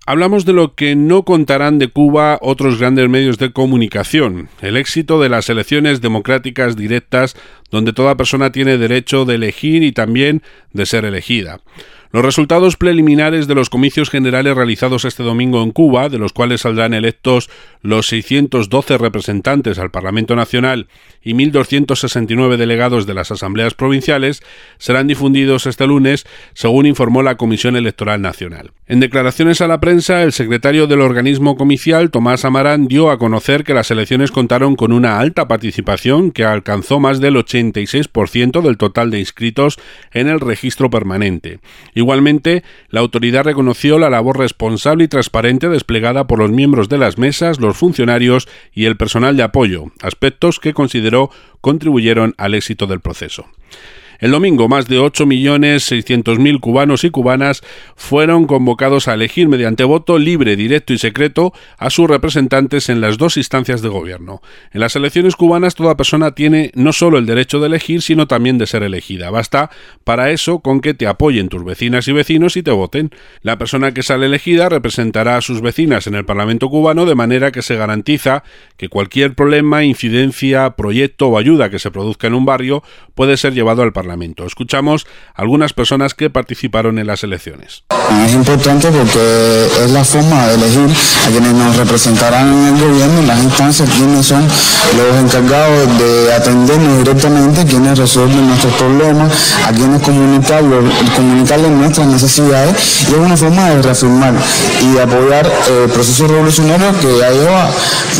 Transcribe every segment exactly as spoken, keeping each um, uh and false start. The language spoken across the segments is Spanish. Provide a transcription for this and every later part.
Hablamos de lo que no contarán de Cuba otros grandes medios de comunicación, el éxito de las elecciones democráticas directas donde toda persona tiene derecho de elegir y también de ser elegida. Los resultados preliminares de los comicios generales realizados este domingo en Cuba, de los cuales saldrán electos los seiscientos doce representantes al Parlamento Nacional y mil doscientos sesenta y nueve delegados de las asambleas provinciales, serán difundidos este lunes, según informó la Comisión Electoral Nacional. En declaraciones a la prensa, el secretario del organismo comicial, Tomás Amarán, dio a conocer que las elecciones contaron con una alta participación que alcanzó más del ochenta y seis por ciento del total de inscritos en el registro permanente. Igualmente, la autoridad reconoció la labor responsable y transparente desplegada por los miembros de las mesas, los funcionarios y el personal de apoyo, aspectos que consideró contribuyeron al éxito del proceso. El domingo, más de ocho millones seiscientos mil cubanos y cubanas fueron convocados a elegir mediante voto libre, directo y secreto a sus representantes en las dos instancias de gobierno. En las elecciones cubanas, toda persona tiene no solo el derecho de elegir, sino también de ser elegida. Basta para eso con que te apoyen tus vecinas y vecinos y te voten. La persona que sale elegida representará a sus vecinas en el Parlamento cubano, de manera que se garantiza que cualquier problema, incidencia, proyecto o ayuda que se produzca en un barrio puede ser llevado al Parlamento. Escuchamos a algunas personas que participaron en las elecciones. Es importante porque es la forma de elegir a quienes nos representarán en el gobierno, en las instancias, quienes son los encargados de atendernos directamente, quienes resuelven nuestros problemas, a quienes comunicarlos, comunicarles nuestras necesidades, y es una forma de reafirmar y de apoyar el proceso revolucionario que ya lleva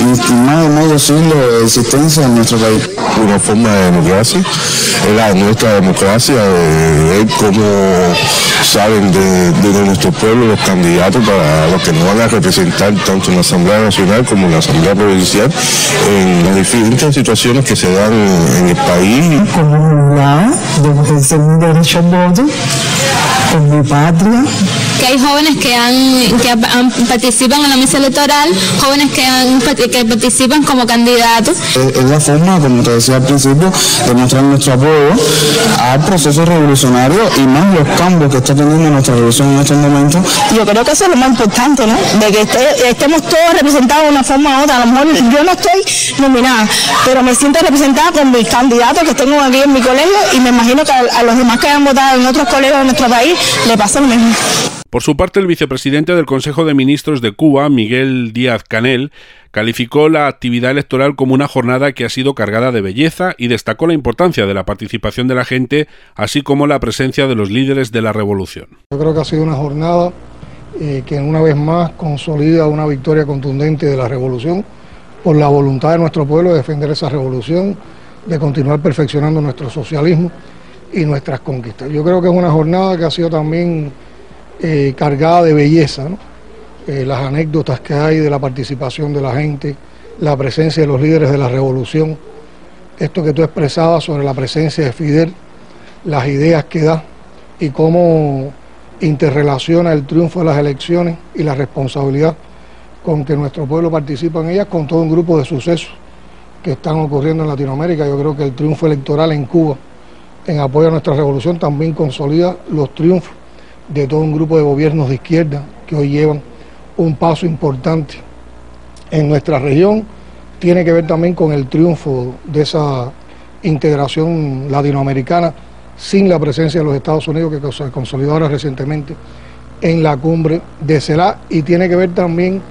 más de medio siglo de existencia en nuestro país. Una forma de democracia, es la nuestra democracia, de ver cómo saben de, de nuestro pueblo los candidatos para los que nos van a representar tanto en la Asamblea Nacional como en la Asamblea Provincial en las diferentes situaciones que se dan en el país. Comunidad, de ejercer mi derecho al voto, con mi patria. Que hay jóvenes que han que han, participan en la mesa electoral, jóvenes que han que participan como candidatos. Es, es la forma, como te decía al principio, de mostrar nuestro apoyo al proceso revolucionario y más los cambios que está teniendo nuestra revolución en estos momentos. Yo creo que eso es lo más importante, ¿no? De que esté, estemos todos representados de una forma u otra. A lo mejor yo no estoy nominada, pero me siento representada con mis candidatos que tengo aquí en mi colegio, y me imagino que a, a los demás que hayan votado en otros colegios de nuestro país le pasa lo mismo. Por su parte, el vicepresidente del Consejo de Ministros de Cuba, Miguel Díaz-Canel, calificó la actividad electoral como una jornada que ha sido cargada de belleza y destacó la importancia de la participación de la gente, así como la presencia de los líderes de la revolución. Yo creo que ha sido una jornada eh, que una vez más consolida una victoria contundente de la revolución por la voluntad de nuestro pueblo de defender esa revolución, de continuar perfeccionando nuestro socialismo y nuestras conquistas. Yo creo que es una jornada que ha sido también Eh, cargada de belleza, ¿no? Eh, las anécdotas que hay de la participación de la gente, la presencia de los líderes de la revolución, esto que tú expresabas sobre la presencia de Fidel, las ideas que da y cómo interrelaciona el triunfo de las elecciones y la responsabilidad con que nuestro pueblo participa en ellas, con todo un grupo de sucesos que están ocurriendo en Latinoamérica. Yo creo que el triunfo electoral en Cuba en apoyo a nuestra revolución también consolida los triunfos de todo un grupo de gobiernos de izquierda que hoy llevan un paso importante en nuestra región. Tiene que ver también con el triunfo de esa integración latinoamericana sin la presencia de los Estados Unidos, que se consolidó ahora recientemente en la cumbre de CELAC, y tiene que ver también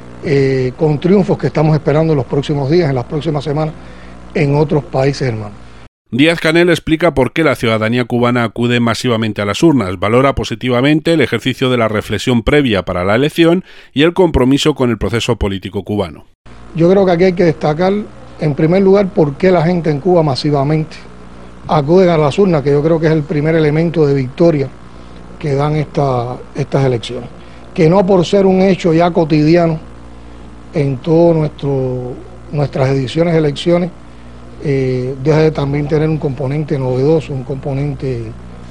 eh, con triunfos que estamos esperando en los próximos días, en las próximas semanas, en otros países hermanos. Díaz-Canel explica por qué la ciudadanía cubana acude masivamente a las urnas, valora positivamente el ejercicio de la reflexión previa para la elección y el compromiso con el proceso político cubano. Yo creo que aquí hay que destacar, en primer lugar, por qué la gente en Cuba masivamente acude a las urnas, que yo creo que es el primer elemento de victoria que dan esta, estas elecciones. Que no por ser un hecho ya cotidiano en todas nuestras ediciones de elecciones, Eh, deja de también tener un componente novedoso, un componente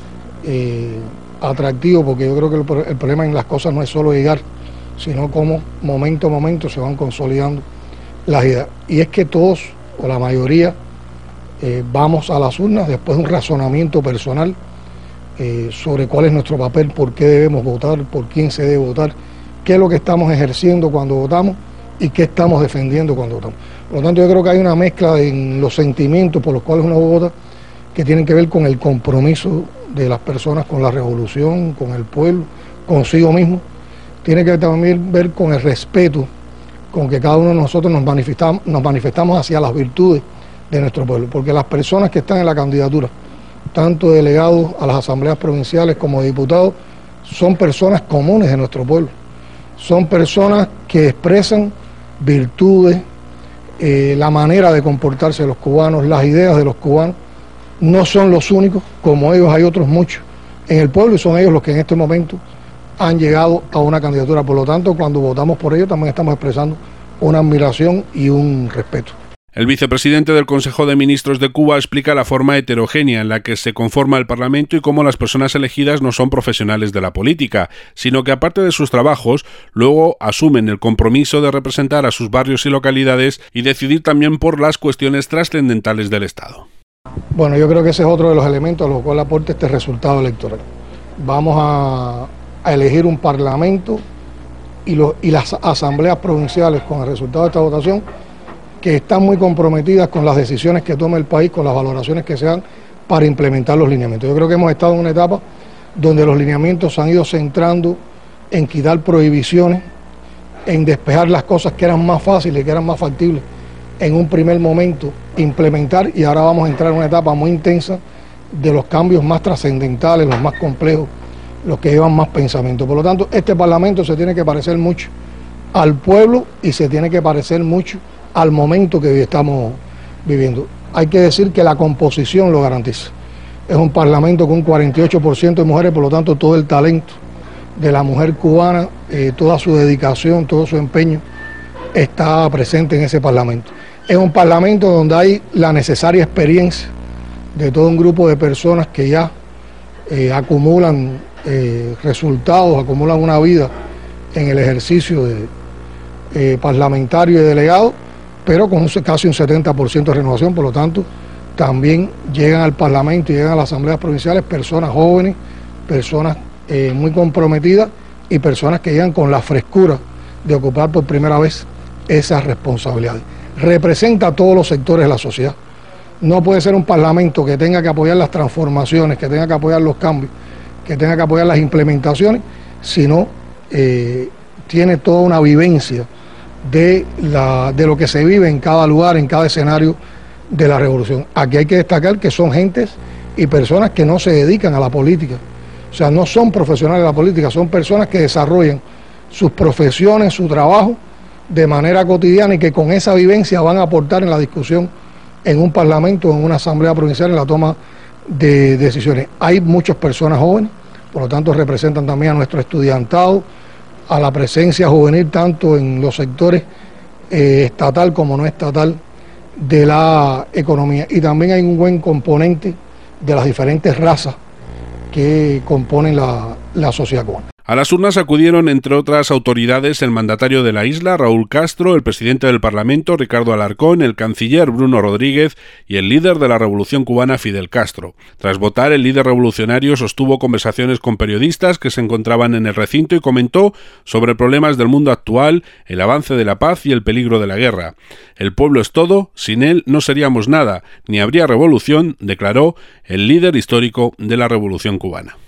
eh, atractivo, porque yo creo que el, el problema en las cosas no es solo llegar, sino cómo momento a momento se van consolidando las ideas. Y es que todos, o la mayoría, eh, vamos a las urnas después de un razonamiento personal eh, sobre cuál es nuestro papel, por qué debemos votar, por quién se debe votar qué es lo que estamos ejerciendo cuando votamos y qué estamos defendiendo cuando votamos. Por lo tanto, yo creo que hay una mezcla en los sentimientos por los cuales uno vota que tienen que ver con el compromiso de las personas con la revolución, con el pueblo, consigo mismo. Tiene que también ver con el respeto con que cada uno de nosotros nos manifestamos, nos manifestamos hacia las virtudes de nuestro pueblo, porque las personas que están en la candidatura, tanto delegados a las asambleas provinciales como diputados, son personas comunes de nuestro pueblo, son personas que expresan virtudes, eh, la manera de comportarse de los cubanos, las ideas de los cubanos. No son los únicos, como ellos hay otros muchos en el pueblo y son ellos los que en este momento han llegado a una candidatura. Por lo tanto, cuando votamos por ellos también estamos expresando una admiración y un respeto. El vicepresidente del Consejo de Ministros de Cuba explica la forma heterogénea en la que se conforma el Parlamento y cómo las personas elegidas no son profesionales de la política, sino que aparte de sus trabajos, luego asumen el compromiso de representar a sus barrios y localidades y decidir también por las cuestiones trascendentales del Estado. Bueno, yo creo que ese es otro de los elementos a los cuales aporta este resultado electoral. Vamos a, a elegir un Parlamento y, los, y las asambleas provinciales con el resultado de esta votación que están muy comprometidas con las decisiones que tome el país, con las valoraciones que se dan para implementar los lineamientos. Yo creo que hemos estado en una etapa donde los lineamientos se han ido centrando en quitar prohibiciones, en despejar las cosas que eran más fáciles, que eran más factibles en un primer momento implementar, y ahora vamos a entrar en una etapa muy intensa de los cambios más trascendentales, los más complejos, los que llevan más pensamiento. Por lo tanto, este Parlamento se tiene que parecer mucho al pueblo y se tiene que parecer mucho al momento que hoy estamos viviendo. Hay que decir que la composición lo garantiza. Es un Parlamento con un cuarenta y ocho por ciento de mujeres, por lo tanto todo el talento de la mujer cubana, eh, toda su dedicación, todo su empeño está presente en ese Parlamento. Es un Parlamento donde hay la necesaria experiencia de todo un grupo de personas que ya eh, acumulan eh, resultados, acumulan una vida en el ejercicio de eh, parlamentario y delegado, pero con un, casi un setenta por ciento de renovación. Por lo tanto, también llegan al Parlamento y llegan a las asambleas provinciales personas jóvenes, personas eh, muy comprometidas y personas que llegan con la frescura de ocupar por primera vez esas responsabilidades. Representa a todos los sectores de la sociedad. No puede ser un Parlamento que tenga que apoyar las transformaciones, que tenga que apoyar los cambios, que tenga que apoyar las implementaciones, sino eh, tiene toda una vivencia de, la, de lo que se vive en cada lugar, en cada escenario de la revolución. Aquí hay que destacar que son gentes y personas que no se dedican a la política, o sea, no son profesionales de la política, son personas que desarrollan sus profesiones, su trabajo de manera cotidiana y que con esa vivencia van a aportar en la discusión en un parlamento, en una asamblea provincial, en la toma de decisiones. Hay muchas personas jóvenes, por lo tanto representan también a nuestro estudiantado, a la presencia juvenil tanto en los sectores eh, estatal como no estatal de la economía. Y también hay un buen componente de las diferentes razas que componen la, la sociedad cubana. A las urnas acudieron, entre otras autoridades, el mandatario de la isla, Raúl Castro, el presidente del Parlamento, Ricardo Alarcón, el canciller Bruno Rodríguez y el líder de la Revolución Cubana, Fidel Castro. Tras votar, el líder revolucionario sostuvo conversaciones con periodistas que se encontraban en el recinto y comentó sobre problemas del mundo actual, el avance de la paz y el peligro de la guerra. El pueblo es todo, sin él no seríamos nada, ni habría revolución, declaró el líder histórico de la Revolución Cubana.